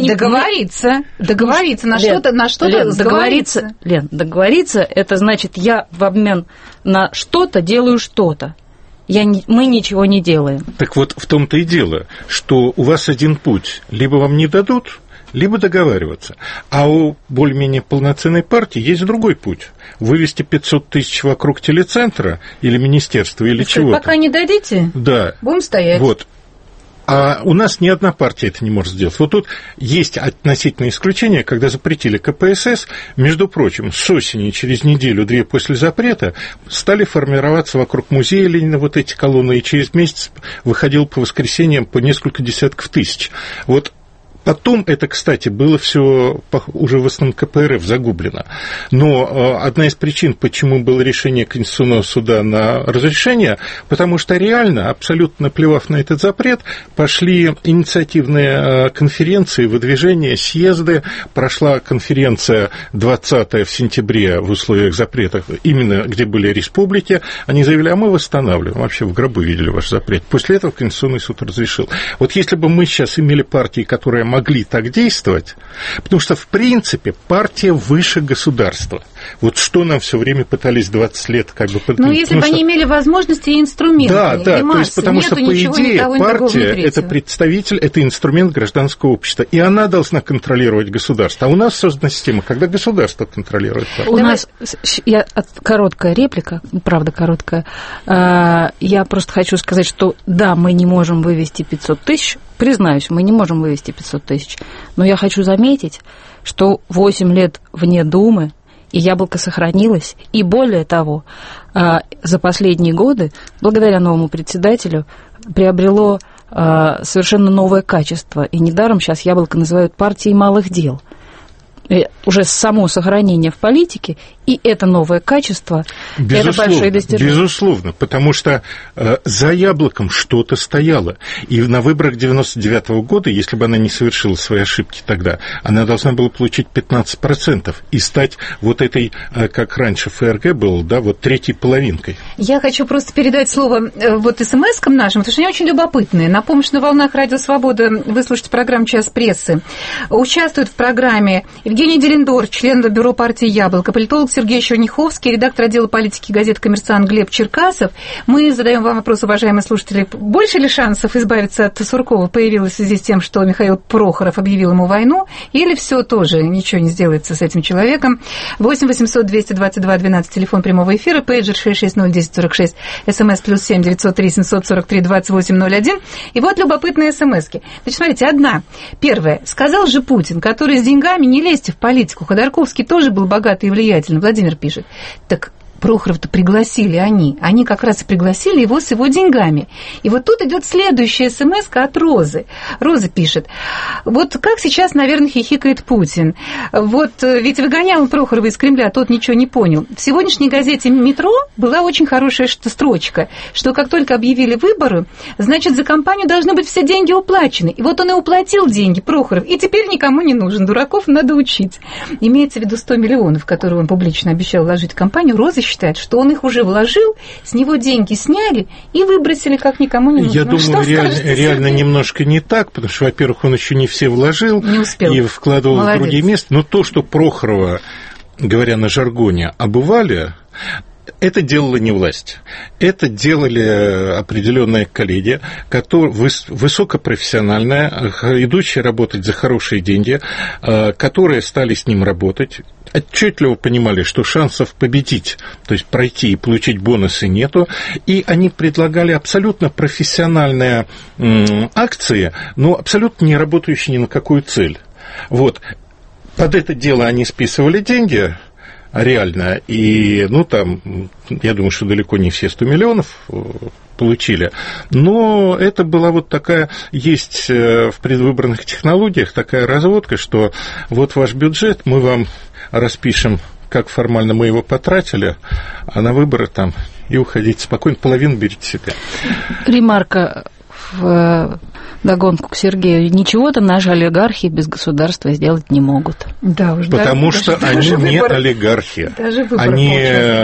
Договориться на что-то договориться. Лен, договориться, это значит, я в обмен на что-то делаю что-то. Мы ничего не делаем. Так вот, в том-то и дело, что у вас один путь. Либо вам не дадут, либо договариваться. А у более-менее полноценной партии есть другой путь. Вывести 500 тысяч вокруг телецентра или министерства, или чего-то. Пока не дадите, да. Будем стоять. Вот. А у нас ни одна партия это не может сделать. Вот тут есть относительное исключение, когда запретили КПСС. Между прочим, с осени, через неделю-две после запрета, стали формироваться вокруг музея Ленина вот эти колонны, и через месяц выходил по воскресеньям по несколько десятков тысяч. Вот. Потом это, кстати, было все уже в основном КПРФ загублено. Но одна из причин, почему было решение Конституционного суда на разрешение, потому что реально, абсолютно наплевав на этот запрет, пошли инициативные конференции, выдвижения, съезды. Прошла конференция 20-я в сентябре в условиях запрета, именно где были республики. Они заявили, а мы восстанавливаем. Вообще в гробу видели ваш запрет. После этого Конституционный суд разрешил. Вот если бы мы сейчас имели партии, которые могли так действовать, потому что, в принципе, партия выше государства. Вот что нам все время пытались 20 лет как бы... Ну, если бы они имели возможности и инструменты, да, и массы. То есть, потому что, по идее, партия – это представитель, это инструмент гражданского общества, и она должна контролировать государство. А у нас создана система, когда государство контролирует партию. У нас, короткая реплика, правда короткая, я просто хочу сказать, что да, мы не можем вывести 500 тысяч, признаюсь, мы не можем вывести 500 тысяч, но я хочу заметить, что 8 лет вне Думы, и «Яблоко» сохранилось, и более того, за последние годы, благодаря новому председателю, приобрело совершенно новое качество, и недаром сейчас «Яблоко» называют партией малых дел. Уже само сохранение в политике, и это новое качество, это большое достижение. Безусловно, потому что за «Яблоком» что-то стояло. И на выборах 99-го года, если бы она не совершила свои ошибки тогда, она должна была получить 15% и стать вот этой, как раньше ФРГ было, да, вот третьей половинкой. Я хочу просто передать слово вот СМС-кам нашим, потому что они очень любопытные. Напомню, что на волнах Радио Свобода вы слушаете программу «Час прессы». Участвует в программе Евгений Делендор, член бюро партии «Яблоко», политолог Сергей Черняховский, редактор отдела политики газеты «Коммерсант» Глеб Черкасов. Мы задаем вам вопрос, уважаемые слушатели, больше ли шансов избавиться от Суркова появилось в связи с тем, что Михаил Прохоров объявил ему войну, или все тоже ничего не сделается с этим человеком? 8 800 222 12, телефон прямого эфира, пейджер 6601046, смс +7 903 743 2801. И вот любопытные смски. Значит, смотрите, одна. Первая. Сказал же Путин, который с деньгами не лезьте в политику. Ходорковский тоже был богатый и влиятельный. Владимир пишет. Так Прохорова-то пригласили они как раз и пригласили его с его деньгами. И вот тут идет следующая смс-ка от Розы. Роза пишет: вот как сейчас, наверное, хихикает Путин. Вот ведь выгонял Прохорова из Кремля, тот ничего не понял. В сегодняшней газете «Метро» была очень хорошая строчка, что как только объявили выборы, значит, за кампанию должны быть все деньги уплачены. И вот он и уплатил деньги, Прохоров, и теперь никому не нужен. Дураков надо учить. Имеется в виду 100 миллионов, которые он публично обещал вложить в кампанию. Роза считает, что он их уже вложил, с него деньги сняли и выбросили, как никому не нужно. Я думаю, реально немножко не так, потому что, во-первых, он еще не все вложил и вкладывал в другие места. Но то, что Прохорова, говоря на жаргоне, обывали, это делала не власть. Это делали определенная коллегия, высокопрофессиональная, идущая работать за хорошие деньги, которые стали с ним работать, отчетливо понимали, что шансов победить, то есть пройти и получить бонусы нету, и они предлагали абсолютно профессиональные акции, но абсолютно не работающие ни на какую цель. Вот. Под это дело они списывали деньги, реально, и, там, я думаю, что далеко не все 100 миллионов получили, но это была вот такая, есть в предвыборных технологиях такая разводка, что вот ваш бюджет, мы вам распишем, как формально мы его потратили, а на выборы там и уходите спокойно, половину берите себе. Ремарка в догонку к Сергею. Ничего там наши олигархи без государства сделать не могут. Да, уж потому что они не олигархи. Они,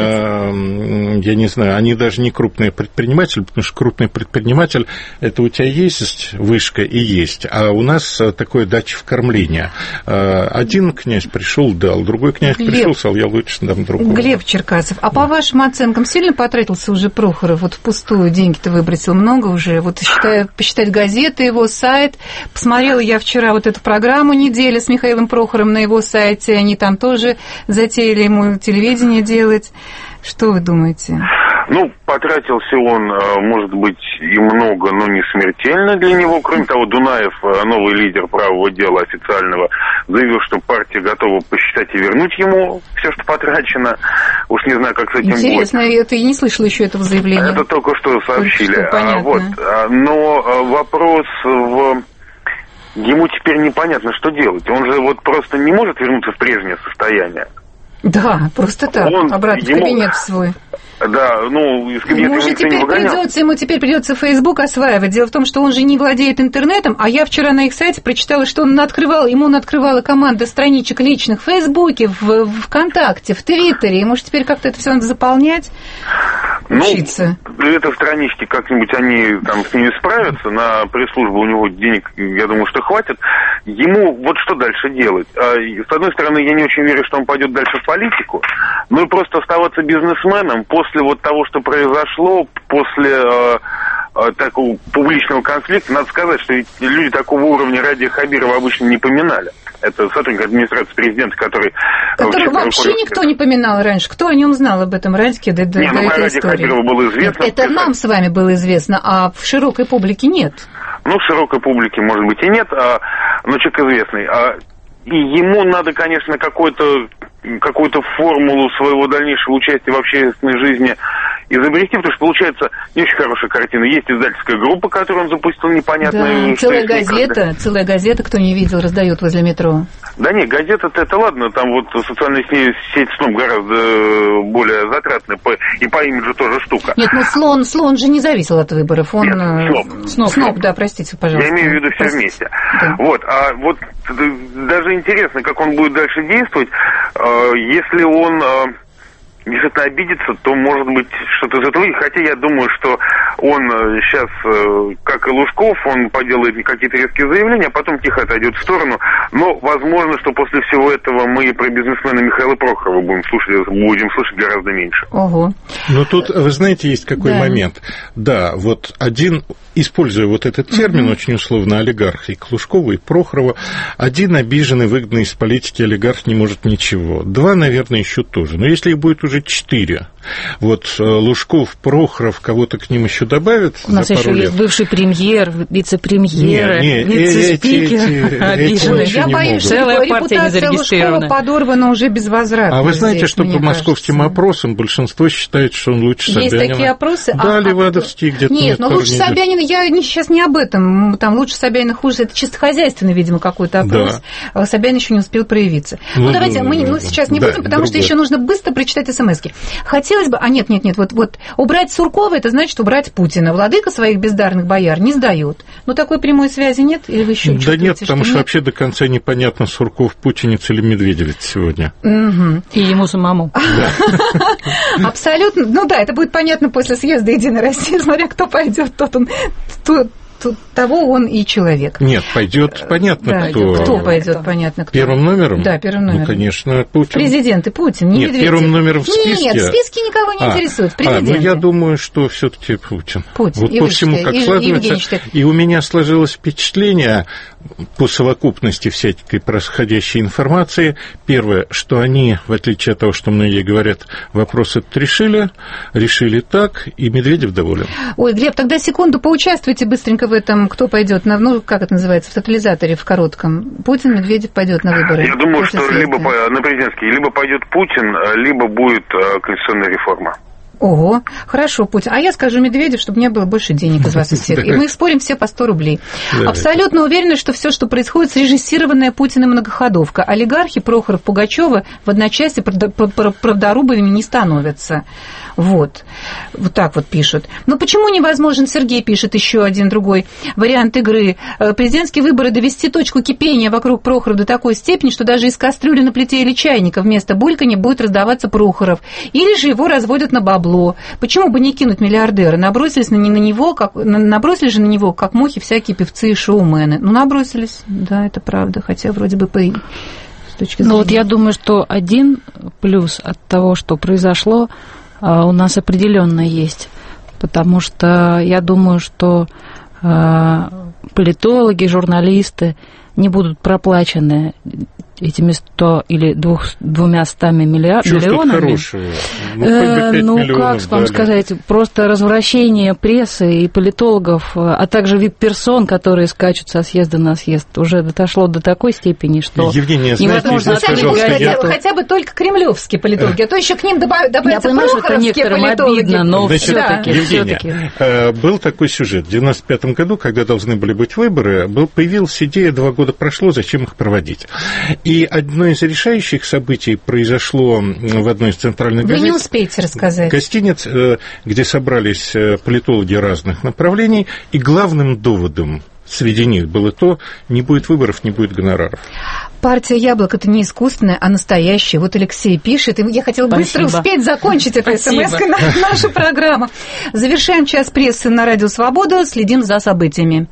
я не знаю, они даже не крупные предприниматели, потому что крупный предприниматель – это у тебя есть вышка и есть, а у нас такое дача в кормление. Один князь пришел, дал, другой князь пришел, сказал, я лучше дам другому. Глеб Черкасов, а по вашим оценкам сильно потратился уже Прохоров? Вот впустую деньги-то выбросил много уже? Вот посчитать газеты, его сайт. Посмотрела я вчера вот эту программу «Неделя» с Михаилом Прохоровым на его сайте. Они там тоже затеяли ему телевидение делать. Что вы думаете? Потратился он, может быть, и много, но не смертельно для него. Кроме того, Дунаев, новый лидер правого дела официального, заявил, что партия готова посчитать и вернуть ему все, что потрачено. Уж не знаю, как с этим будет. Интересно, это я не слышала еще этого заявления. Это только что сообщили. Что, понятно. Но вопрос ему теперь непонятно, что делать. Он же вот просто не может вернуться в прежнее состояние. Да, просто так, обратно в кабинет свой. Да, из кабинета ему теперь придется Facebook осваивать. Дело в том, что он же не владеет интернетом, а я вчера на их сайте прочитала, что ему открывала команда страничек личных в Фейсбуке, в ВКонтакте, в Твиттере. Ему же теперь как-то это все надо заполнять, учиться. Это странички как-нибудь они там с ними справятся, на пресс-службу у него денег, я думаю, что хватит. Ему вот что дальше делать? С одной стороны, я не очень верю, что он пойдет дальше в политику, но и просто оставаться бизнесменом после вот того, что произошло, после такого публичного конфликта, надо сказать, что люди такого уровня Радия Хабирова обычно не поминали. Это сотрудник администрации президента, который вообще никто не поминал раньше. Кто о нем знал об этом Радике до этой Радия Хабирова было известно. Это нам с вами было известно, а в широкой публике нет. В широкой публике, может быть, и нет, но человек известный. И ему надо, конечно, какую-то формулу своего дальнейшего участия в общественной жизни изобрести, потому что получается не очень хорошая картина. Есть издательская группа, которую он запустил непонятную... Да, целая газета, кто не видел, раздает возле метро. Да нет, газета-то это ладно, там вот социальная сеть СНОП гораздо более затратная, и по имиджу тоже штука. Нет, слон же не зависел от выборов, он... СНОП, да, простите, пожалуйста. Я имею в виду все вместе. Да. А вот даже интересно, как он будет дальше действовать, если он... действительно обидится, то, может быть, что-то из этого. Хотя я думаю, что он сейчас, как и Лужков, он поделает какие-то резкие заявления, а потом тихо отойдет в сторону. Но возможно, что после всего этого мы про бизнесмена Михаила Прохорова будем слышать гораздо меньше. Ого. Но тут, вы знаете, есть какой момент. Да, вот один, используя вот этот термин, очень условно, олигарх, и Лужкова, и Прохорова, один обиженный, выгнанный из политики олигарх не может ничего. Два, наверное, еще тоже. Но если их будет уже 4, Вот Лужков, Прохоров, кого-то к ним еще добавят. У нас еще есть бывший премьер, вице-премьер, вице-спикер. обиженный. Я боюсь, что репутация Лужкова подорвана уже безвозвратно. А вы знаете, что по московским опросам большинство считает, что он лучше Собянина? Есть такие опросы? Да, Левадовский где-то. Нет, но лучше Собянина, я сейчас не об этом. Там лучше Собянина, хуже, это чисто хозяйственный, видимо, какой-то опрос. Да. Собянин еще не успел проявиться. Ну, давайте мы сейчас не будем, потому что еще нужно быстро прочитать смски. Хотелось бы... нет, вот убрать Суркова, это значит убрать Путина. Владыка своих бездарных бояр не сдает. Но такой прямой связи нет? Или вы еще да нет, потому что вообще до конца непонятно, Сурков путинец или медведевец сегодня. И ему самому. Абсолютно. Ну да, это будет понятно после съезда Единой России, смотря кто пойдет, того он и человек. Нет, пойдет понятно, да, кто пойдет, понятно, кто. Первым номером? Да, первым номером. Ну, конечно, Путин. Президент и Путин, не Медведев. Нет, первым номером в списке. Нет, в списке никого не интересует. Ну, я думаю, что все-таки Путин. Вот и по всему, как складывается. И у меня сложилось впечатление по совокупности всякой происходящей информации. Первое, что они, в отличие от того, что многие говорят, вопрос этот решили так, и Медведев доволен. Ой, Глеб, тогда секунду поучаствуйте быстренько в этом, кто пойдет на, как это называется, в тотализаторе в коротком. Путин, Медведев пойдет на выборы. Я думаю, что либо на президентские, либо пойдет Путин, либо будет конституционная реформа. Ого, хорошо, Путин. А я скажу Медведев, чтобы у меня было больше денег из вас и всех. И мы спорим все по 100 рублей. Абсолютно уверена, что все, что происходит, срежиссированная Путиным многоходовка. Олигархи Прохоров, Пугачева в одночасье правдорубами не становятся. Вот так вот пишут. Но почему невозможен, Сергей пишет, еще один другой вариант игры. Президентские выборы довести точку кипения вокруг Прохорова до такой степени, что даже из кастрюли на плите или чайника вместо бульканья будет раздаваться Прохоров. Или же его разводят на бабло. Почему бы не кинуть миллиардера? Набросили же на него, как мухи, всякие певцы и шоумены. Ну, набросились, да, это правда, хотя вроде бы с точки зрения... Ну, вот я думаю, что один плюс от того, что произошло, у нас определенно есть, потому что я думаю, что политологи, журналисты не будут проплачены этими 100 или 200 миллионами. Как вам сказать, просто развращение прессы и политологов, а также вип-персон, которые скачут со съезда на съезд, уже дошло до такой степени, что Евгения, невозможно хотя бы только кремлевские политологи, а то еще к ним добавятся прохоровские политологи. Обидно, но все-таки. Евгения, был такой сюжет. В 1995 году, когда должны были быть выборы, появилась идея, 2 года прошло, зачем их проводить. И одно из решающих событий произошло в одной из центральных газет. Вы не успеете рассказать. Гостиниц, где собрались политологи разных направлений, и главным доводом среди них было то, не будет выборов, не будет гонораров. Партия «Яблоко» — это не искусственная, а настоящая. Вот Алексей пишет, и я хотела быстро успеть закончить этой смс-кой нашу программу. Завершаем час прессы на Радио Свобода, следим за событиями.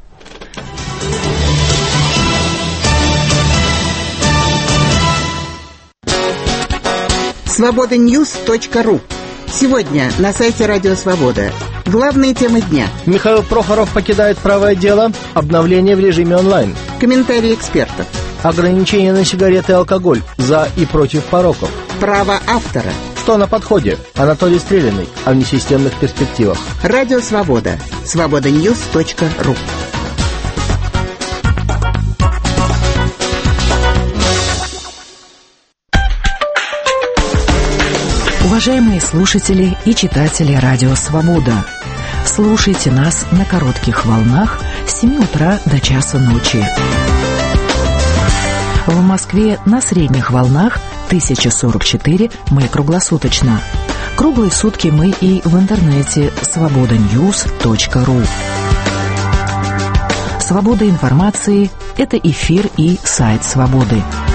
Свободаньюз.ру. Сегодня на сайте Радио Свобода. Главные темы дня. Михаил Прохоров покидает правое дело. Обновление в режиме онлайн. Комментарии экспертов. Ограничения на сигареты и алкоголь. За и против пороков. Право автора. Что на подходе? Анатолий Стрелянный о внесистемных перспективах. Радио Свобода. Свободаньюз.ру. Уважаемые слушатели и читатели Радио Свобода, слушайте нас на коротких волнах с 7 утра до часа ночи. В Москве на средних волнах 1044 мы круглосуточно. Круглые сутки мы и в интернете свободаньюз.ру. Свобода информации – это эфир и сайт Свободы.